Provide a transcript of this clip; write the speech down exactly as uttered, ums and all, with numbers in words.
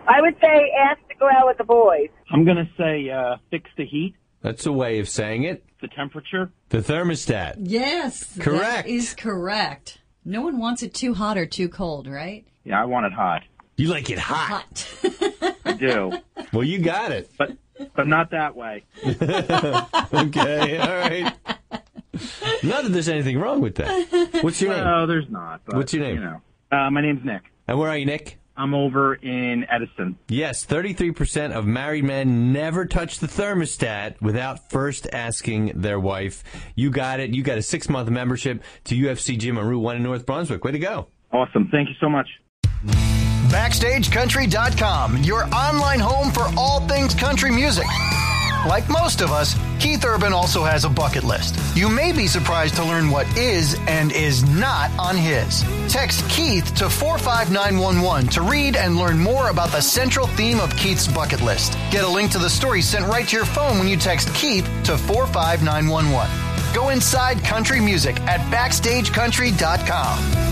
I would say ask to go out with the boys. I'm going to say uh, fix the heat. That's a way of saying it. The temperature. The thermostat. Yes. Correct. That is correct. No one wants it too hot or too cold, right? Yeah, I want it hot. You like it hot. Hot. I do. Well, you got it. But but not that way. Okay, all right. Not that there's anything wrong with that. What's your name? No, there's not. But, What's your name? You know, uh, my name's Nick. And where are you, Nick? I'm over in Edison. Yes, thirty-three percent of married men never touch the thermostat without first asking their wife. You got it. You got a six-month membership to U F C Gym on Route one in North Brunswick. Way to go. Awesome. Thank you so much. Backstage Country dot com, your online home for all things country music. Like most of us, Keith Urban also has a bucket list. You may be surprised to learn what is and is not on his. Text Keith to four five nine one one to read and learn more about the central theme of Keith's bucket list. Get a link to the story sent right to your phone when you text Keith to four five nine one one. Go inside country music at Backstage Country dot com.